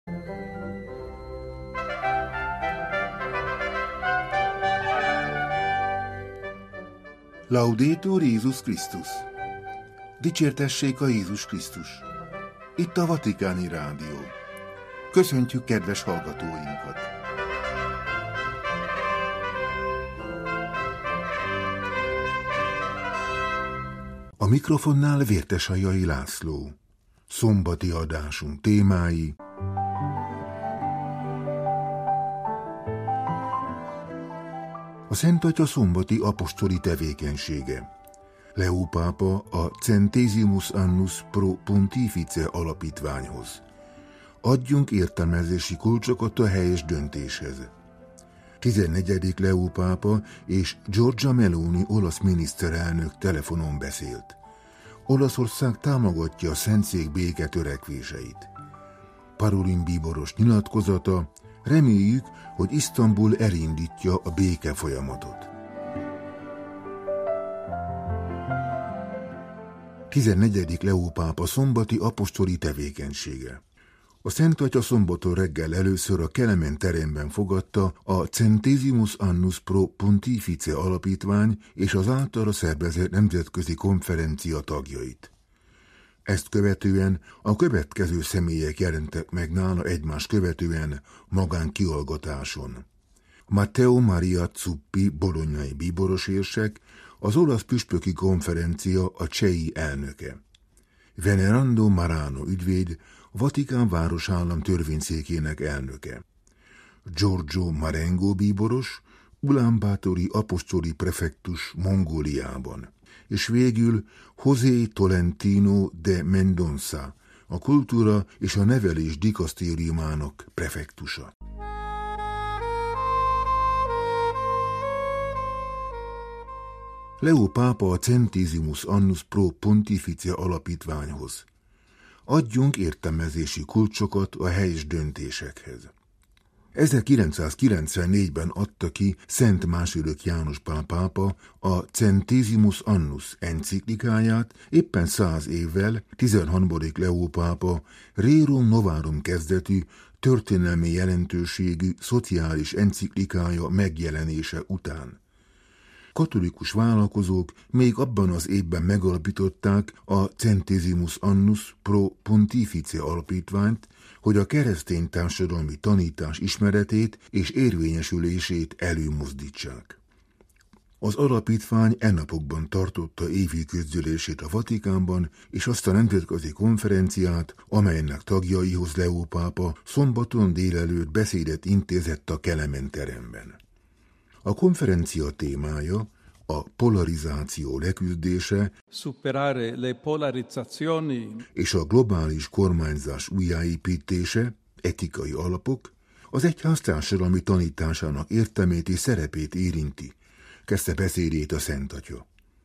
Laudetur Jézus Krisztus! Dicsértessék a Jézus Krisztus! Itt a Vatikáni Rádió. Köszöntjük kedves hallgatóinkat! A mikrofonnál Vértesajai László. Szombati adásunk témái: a Szent Atya szombati apostoli tevékenysége. Leó pápa a Centesimus Annus Pro Pontifice alapítványhoz. Adjunk értelmezési kulcsokat a helyes döntéshez. 14. Leó pápa és Giorgia Meloni olasz miniszterelnök telefonon beszélt. Olaszország támogatja a Szentszék béke törekvéseit. Parolin bíboros nyilatkozata: reméljük, hogy Isztambul elindítja a béke folyamatot. 14. Leó pápa szombati apostoli tevékenysége. A Szent Atya szombaton reggel először a Kelemen teremben fogadta a Centesimus Annus Pro Pontifice alapítvány és az általa szervezett nemzetközi konferencia tagjait. Ezt követően a következő személyek jelentek meg nála egymás követően magánkiallgatáson. Matteo Maria Zuppi bolognai bíborosérsek, az olasz püspöki konferencia a CEI elnöke. Venerando Marano ügyvéd, Vatikán városállam törvényszékének elnöke. Giorgio Marengo bíboros, Ulánbátori apostoli prefektus Mongóliában. És végül José Tolentino de Mendonça, a kultúra és a nevelés dikasztériumának prefektusa. Leó pápa a Centesimus Annus Pro Pontifice alapítványhoz. Adjunk értelmezési kulcsokat a helyes döntésekhez. 1994-ben adta ki Szent II. János Pál pápa a Centesimus Annus enciklikáját, éppen 100 évvel 13. Leó pápa Rerum Novarum kezdetű, történelmi jelentőségű szociális enciklikája megjelenése után. Katolikus vállalkozók még abban az évben megalapították a Centesimus Annus Pro Pontifice alapítványt, hogy a keresztény társadalmi tanítás ismeretét és érvényesülését előmozdítsák. Az alapítvány napokban tartotta évi közgyűlését a Vatikánban, és azt a nemzetközi konferenciát, amelynek tagjaihoz Leó pápa szombaton délelőtt beszédet intézett a Kelemen teremben. A konferencia témája a polarizáció leküzdése, superare le polarizzazioni, és a globális kormányzás újjáépítése, etikai alapok, az egyház társadalmi tanításának értelmét és szerepét érinti, kezdte beszédét a Szent Atya.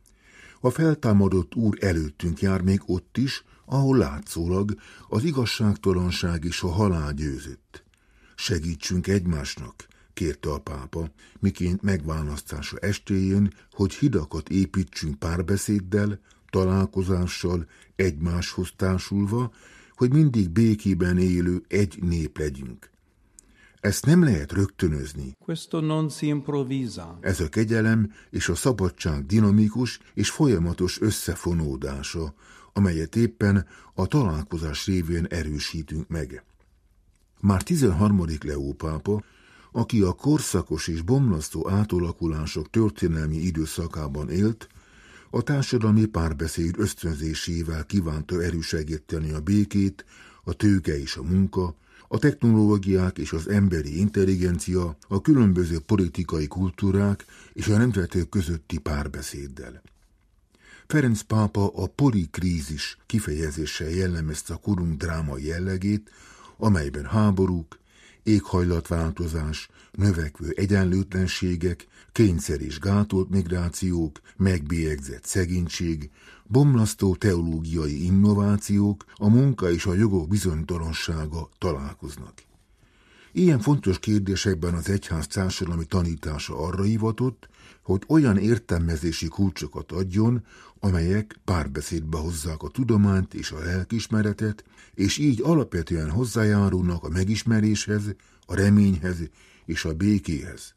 A feltámadott Úr előttünk jár még ott is, ahol látszólag az igazságtalanság és a halál győzött. Segítsünk egymásnak, kérte a pápa, miként megválasztása estéjén, hogy hidakat építsünk párbeszéddel, találkozással, egymáshoz társulva, hogy mindig békében élő egy nép legyünk. Ezt nem lehet rögtönözni. Questo non si improvvisa. Ez a kegyelem és a szabadság dinamikus és folyamatos összefonódása, amelyet éppen a találkozás révén erősítünk meg. Már 13. Leó pápa, aki a korszakos és bomlasztó átalakulások történelmi időszakában élt, a társadalmi párbeszéd ösztönzésével kívánta elősegíteni a békét, a tőke és a munka, a technológiák és az emberi intelligencia, a különböző politikai kultúrák és a nemzetek közötti párbeszéddel. Ferenc pápa a polikrízis kifejezéssel jellemezte a korunk drámai jellegét, amelyben háborúk, éghajlatváltozás, növekvő egyenlőtlenségek, kényszer és gátolt migrációk, megbélyegzett szegénység, bomlasztó teológiai innovációk, a munka és a jogok bizonytalansága találkoznak. Ilyen fontos kérdésekben az egyház társadalmi tanítása arra hivatott, hogy olyan értelmezési kulcsokat adjon, amelyek párbeszédbe hozzák a tudományt és a lelkiismeretet, és így alapvetően hozzájárulnak a megismeréshez, a reményhez és a békéhez.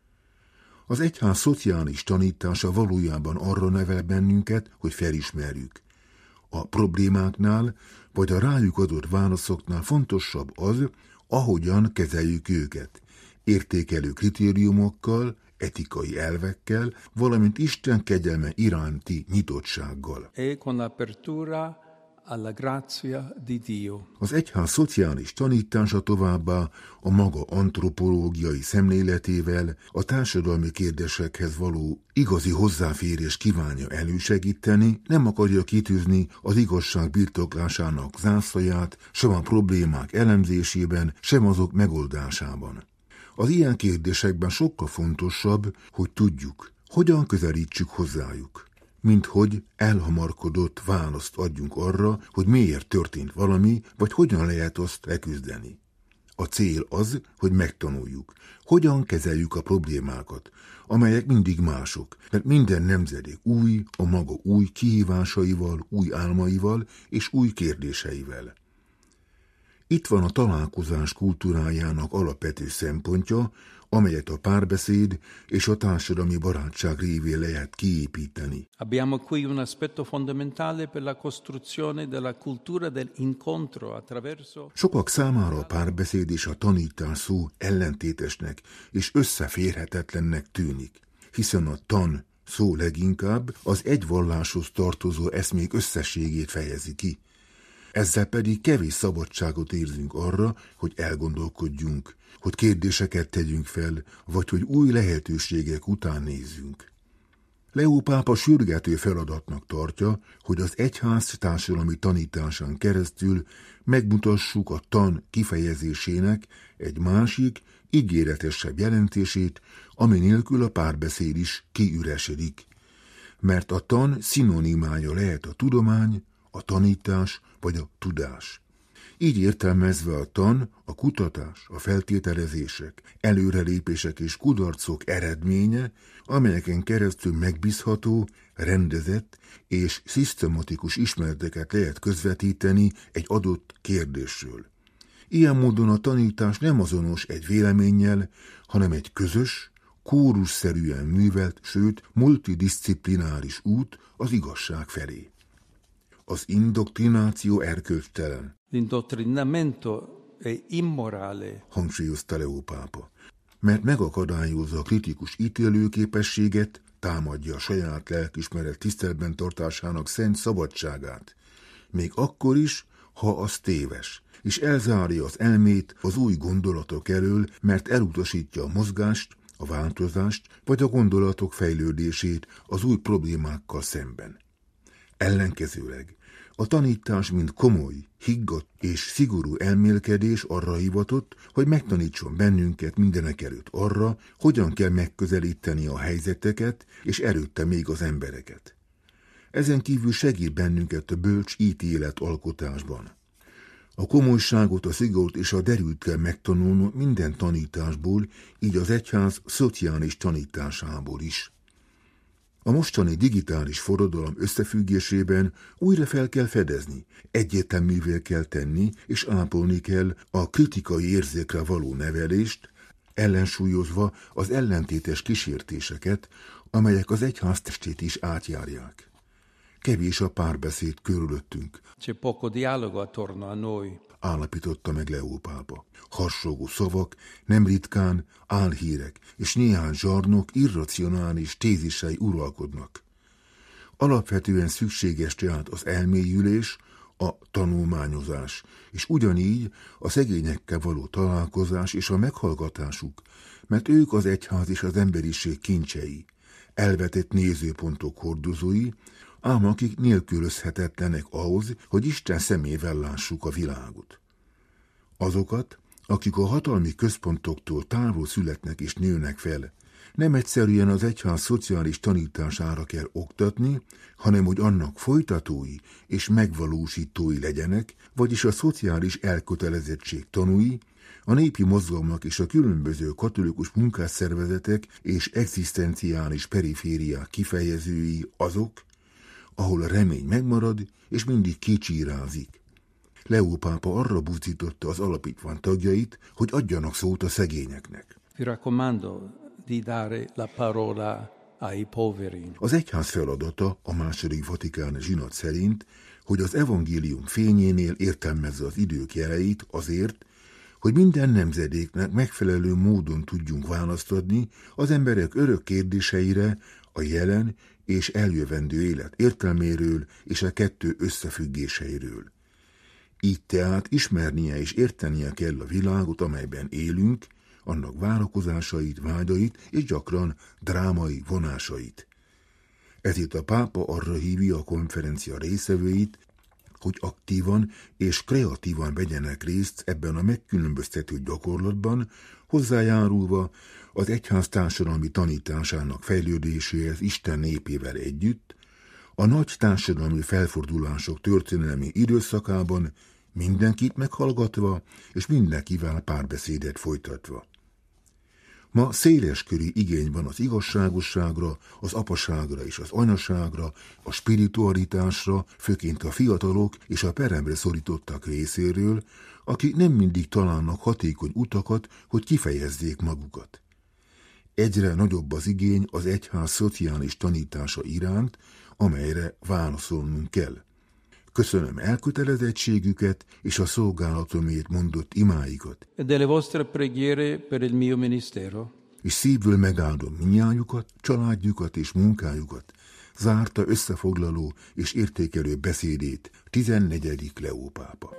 Az egyház szociális tanítása valójában arra nevel bennünket, hogy felismerjük. A problémáknál vagy a rájuk adott válaszoknál fontosabb az, ahogyan kezeljük őket, értékelő kritériumokkal, etikai elvekkel, valamint Isten kegyelme iránti nyitottsággal. E con l'apertura alla grazia di Dio. Az egyház szociális tanítása továbbá a maga antropológiai szemléletével a társadalmi kérdésekhez való igazi hozzáférés kívánja elősegíteni, nem akarja kitűzni az igazság birtoklásának zászlaját, sem a problémák elemzésében, sem azok megoldásában. Az ilyen kérdésekben sokkal fontosabb, hogy tudjuk, hogyan közelítsük hozzájuk, mint hogy elhamarkodott választ adjunk arra, hogy miért történt valami, vagy hogyan lehet azt leküzdeni. A cél az, hogy megtanuljuk, hogyan kezeljük a problémákat, amelyek mindig mások, mert minden nemzedék új, a maga új kihívásaival, új álmaival és új kérdéseivel. Itt van a találkozás kultúrájának alapvető szempontja, amelyet a párbeszéd és a társadalmi barátság révén lehet kiépíteni. Abbiamo qui un aspetto fondamentale per la costruzione della cultura dell'incontro attraverso. Sokak számára a párbeszéd és a tanítás szó ellentétesnek és összeférhetetlennek tűnik, hiszen a tan szó leginkább az egy valláshoz tartozó eszmék összességét fejezi ki. Ezzel pedig kevés szabadságot érzünk arra, hogy elgondolkodjunk, hogy kérdéseket tegyünk fel, vagy hogy új lehetőségek után nézzünk. Leó pápa sürgető feladatnak tartja, hogy az egyház társadalmi tanításán keresztül megmutassuk a tan kifejezésének egy másik, ígéretesebb jelentését, ami nélkül a párbeszéd is kiüresedik. Mert a tan szinonimája lehet a tudomány, a tanítás vagy a tudás. Így értelmezve a tan, a kutatás, a feltételezések, előrelépések és kudarcok eredménye, amelyeken keresztül megbízható, rendezett és szisztematikus ismereteket lehet közvetíteni egy adott kérdésről. Ilyen módon a tanítás nem azonos egy véleménnyel, hanem egy közös, kórusszerűen művelt, sőt multidisciplináris út az igazság felé. Az indoktrináció erkölcstelen. L'indottrinamento è immorale. Hangsúlyozta Leó pápa, mert megakadályozza a kritikus ítélőképességet, támadja a saját lelkiismeret tiszteletben tartásának szent szabadságát, még akkor is, ha az téves, és elzárja az elmét az új gondolatok elől, mert elutasítja a mozgást, a változást, vagy a gondolatok fejlődését az új problémákkal szemben. Ellenkezőleg a tanítás, mint komoly, higgadt és szigorú elmélkedés arra hivatott, hogy megtanítson bennünket mindenekelőtt arra, hogyan kell megközelíteni a helyzeteket, és előtte még az embereket. Ezen kívül segít bennünket a bölcs ítélet alkotásban. A komolyságot, a szigort és a derűt kell megtanulnunk minden tanításból, így az egyház szociális tanításából is. A mostani digitális forradalom összefüggésében újra fel kell fedezni, egyértelművé kell tenni és ápolni kell a kritikai érzékre való nevelést, ellensúlyozva az ellentétes kísértéseket, amelyek az egyház testét is átjárják. Kevés a párbeszéd körülöttünk. C'è poco dialogo attorno a noi. Állapította meg Leó pápa. Harsogó szavak, nem ritkán álhírek és néhány zsarnok irracionális tézisei uralkodnak. Alapvetően szükséges tehát az elmélyülés, a tanulmányozás, és ugyanígy a szegényekkel való találkozás és a meghallgatásuk, mert ők az egyház és az emberiség kincsei, elvetett nézőpontok hordozói, ám akik nélkülözhetetlenek ahhoz, hogy Isten szemével lássuk a világot. Azokat, akik a hatalmi központoktól távol születnek és nőnek fel, nem egyszerűen az egyház szociális tanítására kell oktatni, hanem hogy annak folytatói és megvalósítói legyenek, vagyis a szociális elkötelezettség tanúi, A népi mozgalmak és a különböző katolikus munkásszervezetek és egzisztenciális perifériák kifejezői azok, ahol a remény megmarad és mindig kicsírázik. Leó pápa arra buzdította az alapítvány tagjait, hogy adjanak szót a szegényeknek. Vi raccomando di dare la parola ai poveri. Az egyház feladata a második vatikáni zsinat szerint, hogy az evangélium fényénél értelmezze az idők jeleit azért, hogy minden nemzedéknek megfelelő módon tudjunk választ adni az emberek örök kérdéseire, a jelen és eljövendő élet értelméről és a kettő összefüggéseiről. Így tehát ismernie és értenie kell a világot, amelyben élünk, annak várakozásait, vágyait és gyakran drámai vonásait. Ezért a pápa arra hívja a konferencia résztvevőit, hogy aktívan és kreatívan vegyenek részt ebben a megkülönböztető gyakorlatban, hozzájárulva az egyház társadalmi tanításának fejlődéséhez Isten népével együtt, a nagy társadalmi felfordulások történelmi időszakában mindenkit meghallgatva és mindenkivel párbeszédet folytatva. Ma széleskörű igény van az igazságosságra, az apaságra és az anyaságra, a spiritualitásra, főként a fiatalok és a peremre szorítottak részéről, akik nem mindig találnak hatékony utakat, hogy kifejezzék magukat. Egyre nagyobb az igény az egyház szociális tanítása iránt, amelyre válaszolnunk kell. Köszönöm elkötelezettségüket és a szolgálatomért mondott imáikat. Delle vostre preghiere per il mio ministero. És szívből megáldom minnyájukat, családjukat és munkájukat, zárta összefoglaló és értékelő beszédét 14. Leó pápa.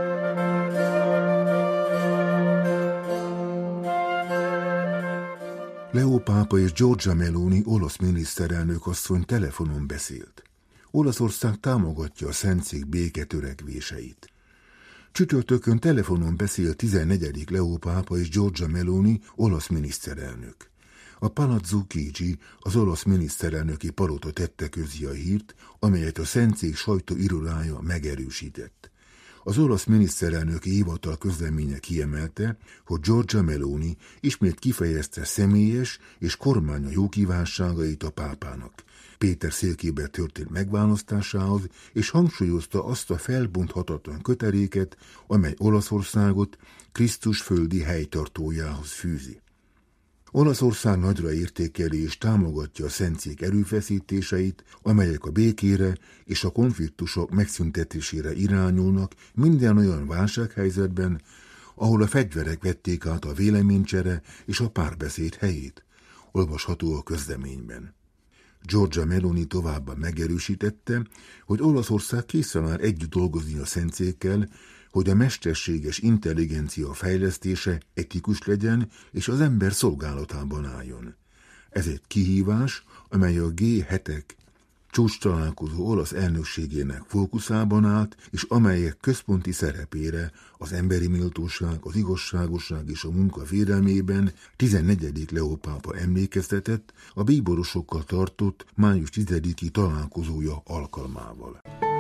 Leó pápa és Giorgia Meloni olasz miniszterelnök asszony telefonon beszélt. Olaszország támogatja a Szentszék béketörekvéseit. Csütörtökön telefonon beszélt 14. Leó pápa és Giorgia Meloni olasz miniszterelnök. A Palazzo Chigi, az olasz miniszterelnöki palota tette közé a hírt, amelyet a Szentszék sajtóirodája megerősített. Az olasz miniszterelnöki hivatal közleménye kiemelte, hogy Giorgia Meloni ismét kifejezte személyes és kormánya jókívánságait a pápának, Péter székébe történt megválasztásához, és hangsúlyozta azt a felbonthatatlan köteléket, amely Olaszországot Krisztus földi helytartójához fűzi. Olaszország nagyra értékeli és támogatja a Szentszék erőfeszítéseit, amelyek a békére és a konfliktusok megszüntetésére irányulnak minden olyan válsághelyzetben, ahol a fegyverek vették át a véleménycsere és a párbeszéd helyét, olvasható a közleményben. Giorgia Meloni továbbá megerősítette, hogy Olaszország készen áll együtt dolgozni a Szentszékkel, hogy a mesterséges intelligencia fejlesztése etikus legyen és az ember szolgálatában álljon. Ez egy kihívás, amely a G7-ek csúcstalálkozó olasz elnökségének fókuszában állt, és amelyek központi szerepére az emberi méltóság, az igazságosság és a munka védelmében 14. Leó pápa emlékeztetett a bíborosokkal tartott május 10-i találkozója alkalmával.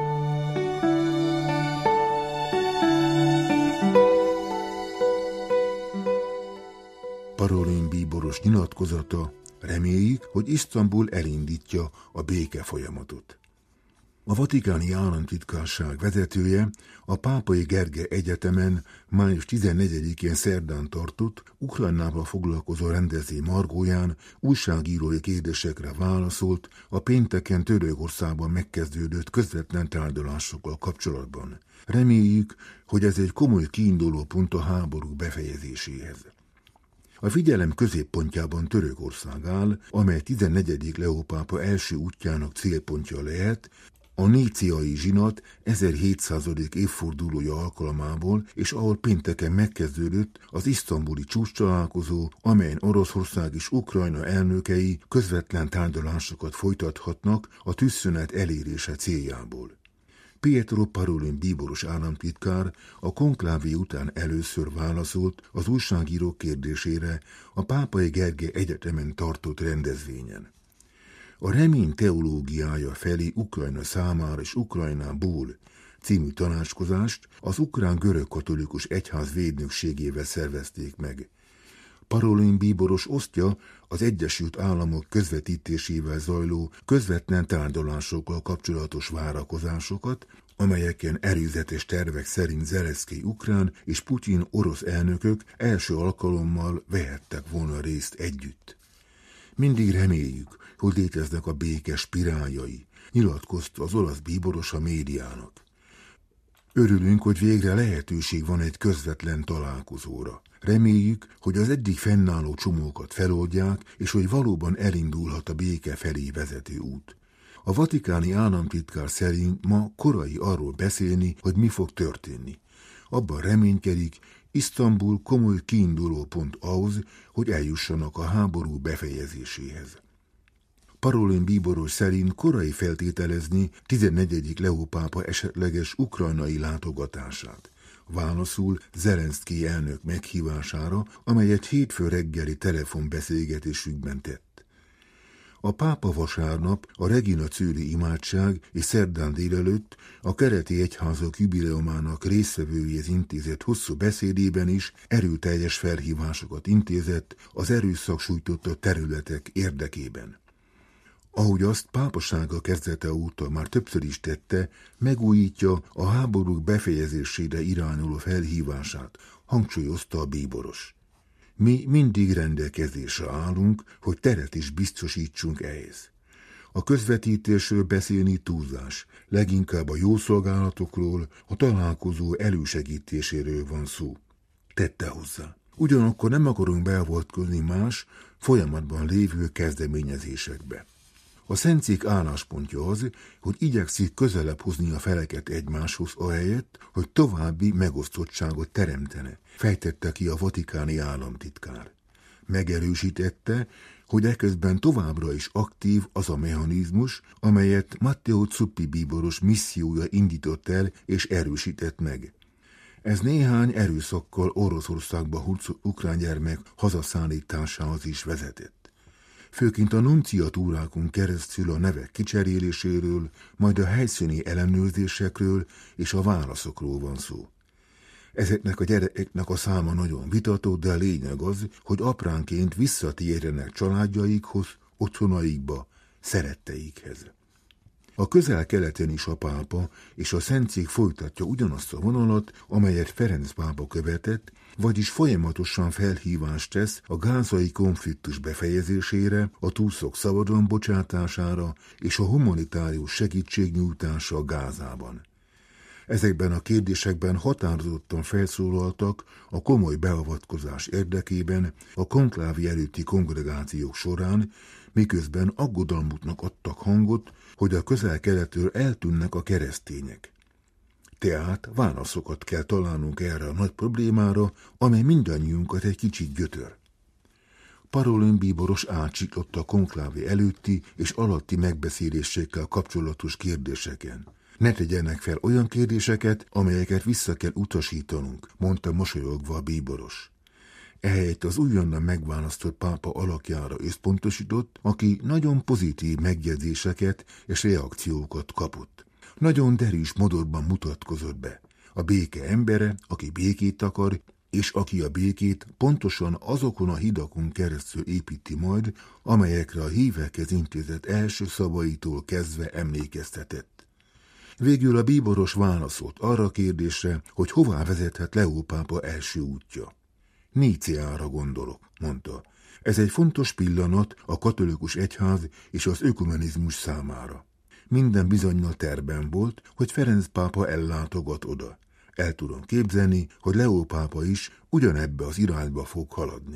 Parolin bíboros nyilatkozata: reméljük, hogy Isztambul elindítja a béke folyamatot. A vatikáni államtitkárság vezetője a Pápai Gergely Egyetemen május 14-én szerdán tartott Ukrajnával foglalkozó rendezvény margóján újságírói kérdésekre válaszolt a pénteken Törökországban megkezdődött közvetlen tárgyalásokkal kapcsolatban. Reméljük, hogy ez egy komoly kiinduló pont a háború befejezéséhez. A figyelem középpontjában Törökország áll, amely 14. Leó pápa első útjának célpontja lehet, a níciai zsinat 1700. évfordulója alkalmából, és ahol pénteken megkezdődött az isztambuli csúcstalálkozó, amelyen Oroszország és Ukrajna elnökei közvetlen tárgyalásokat folytathatnak a tűzszünet elérése céljából. Pietro Parolin bíboros államtitkár a konklávé után először válaszolt az újságírók kérdésére a Pápai Gergely Egyetemen tartott rendezvényen. A remény teológiája felé Ukrajna számára és Ukrajnából című tanácskozást az ukrán görögkatolikus egyház védnökségével szervezték meg. Parolin bíboros osztja az Egyesült Államok közvetítésével zajló közvetlen tárgyalásokkal kapcsolatos várakozásokat, amelyeken előzetes tervek szerint Zelenszkij ukrán és Putyin orosz elnökök első alkalommal vehettek volna részt együtt. Mindig reméljük, hogy léteznek a béke spiráljai, nyilatkozta az olasz bíboros a médiának. Örülünk, hogy végre lehetőség van egy közvetlen találkozóra. Reméljük, hogy az eddig fennálló csomókat feloldják, és hogy valóban elindulhat a béke felé vezető út. A vatikáni államtitkár szerint ma korai arról beszélni, hogy mi fog történni. Abban reménykedik, Isztambul komoly kiindulópont ahhoz, hogy eljussanak a háború befejezéséhez. Parolin bíboros szerint korai feltételezni 14. Leó pápa esetleges ukrajnai látogatását. Válaszul Zelenszkij elnök meghívására, amelyet hétfő reggeli telefonbeszélgetésükben tett. A pápa vasárnap a Regina Coeli imádság és szerdán délelőtt a keleti egyházak jubileumának résztvevőihez intézett hosszú beszédében is erőteljes felhívásokat intézett az erőszak sújtotta területek érdekében. Ahogy azt pápasága kezdete óta már többször is tette, megújítja a háborúk befejezésére irányuló felhívását, hangsúlyozta a bíboros. Mi mindig rendelkezésre állunk, hogy teret is biztosítsunk ehhez. A közvetítésről beszélni túlzás, leginkább a jó szolgálatokról, a találkozó elősegítéséről van szó. Tette hozzá. Ugyanakkor nem akarunk beavatkozni más, folyamatban lévő kezdeményezésekbe. A Szentszék álláspontja az, hogy igyekszik közelebb hozni a feleket egymáshoz ahelyett, hogy további megosztottságot teremtene, fejtette ki a vatikáni államtitkár. Megerősítette, hogy eközben továbbra is aktív az a mechanizmus, amelyet Matteo Zuppi bíboros missziója indított el és erősített meg. Ez néhány erőszakkal Oroszországba hurcolt ukrán gyermek hazaszállításához is vezetett. Főként a nunciatúrákon keresztül a nevek kicseréléséről, majd a helyszíni ellenőrzésekről és a válaszokról van szó. Ezeknek a gyerekeknek a száma nagyon vitatott, de a lényeg az, hogy apránként visszatérjenek családjaikhoz, otthonaikba, szeretteikhez. A Közel-Keleten is a pápa és a Szentszék folytatja ugyanazt a vonalat, amelyet Ferenc pápa követett, vagyis folyamatosan felhívást tesz a gázai konfliktus befejezésére, a túlszok szabadon bocsátására és a humanitárius segítségnyújtása a Gázában. Ezekben a kérdésekben határozottan felszólaltak a komoly beavatkozás érdekében a konklávi előtti kongregációk során, miközben aggodalmuknak adtak hangot, hogy a Közel-Keletről eltűnnek a keresztények. Tehát válaszokat kell találnunk erre a nagy problémára, amely mindannyiunkat egy kicsit gyötör. Parolin bíboros átsiklott a konklávé előtti és alatti megbeszélésekkel kapcsolatos kérdéseken. Ne tegyenek fel olyan kérdéseket, amelyeket vissza kell utasítanunk, mondta mosolyogva a bíboros. Ehelyett az újonnan megválasztott pápa alakjára összpontosított, aki nagyon pozitív megjegyzéseket és reakciókat kapott. Nagyon derűs modorban mutatkozott be. A béke embere, aki békét akar, és aki a békét pontosan azokon a hidakon keresztül építi majd, amelyekre a hívekhez intézett első szavaitól kezdve emlékeztetett. Végül a bíboros válaszolt arra a kérdésre, hogy hová vezethet Leó pápa első útja. Níceára gondolok, mondta. Ez egy fontos pillanat a katolikus egyház és az ökumenizmus számára. Minden bizonnyal tervben volt, hogy Ferenc pápa ellátogat oda. El tudom képzelni, hogy Leó pápa is ugyanebbe az irányba fog haladni.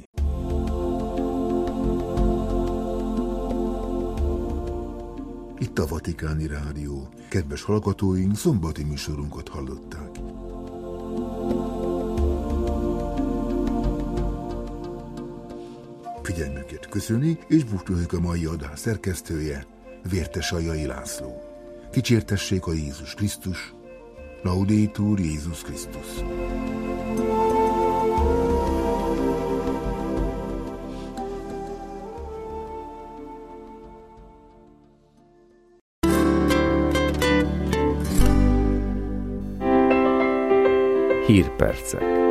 Itt a Vatikáni Rádió. Kedves hallgatóink, szombati műsorunkat hallották. Figyelmüket köszöni, és búcsúzik a mai adás szerkesztője, Vértes Aljai László. Dicsértessék a Jézus Krisztus, Laudetur Jézus Krisztus. Hírpercek.